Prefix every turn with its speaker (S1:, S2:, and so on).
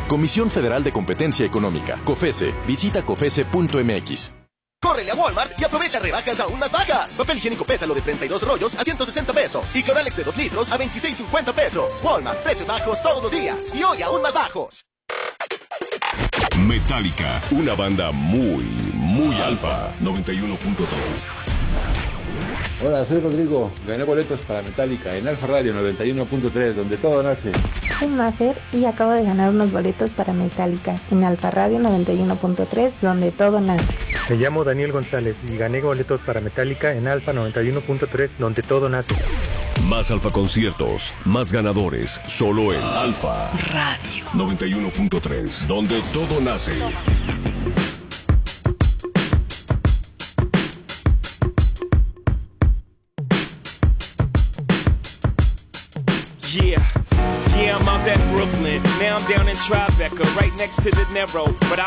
S1: Comisión Federal de Competencia Económica. COFESE. Visita COFESE.mx.
S2: ¡Córrele a Walmart y aprovecha rebajas aún más bajas! Papel higiénico Pétalo de 32 rollos a 160 pesos. Y Cloralex de 2 litros a 26.50 pesos. Walmart, precios bajos todos los días. Y hoy aún más bajos.
S3: Metallica, una banda muy alfa. 91.3.
S4: Hola, soy Rodrigo. Gané boletos para Metallica en Alfa Radio 91.3, donde todo nace.
S5: Soy Mafer y acabo de ganar unos boletos para Metallica en Alfa Radio 91.3, donde todo nace.
S6: Me llamo Daniel González y gané boletos para Metallica en Alfa 91.3, donde todo nace.
S3: Más Alfa conciertos, más ganadores, solo en Alfa
S7: Radio
S3: 91.3, donde todo nace.
S8: Yeah, I'm out at Brooklyn. Now I'm down in Tribeca, right next to the Narrow. But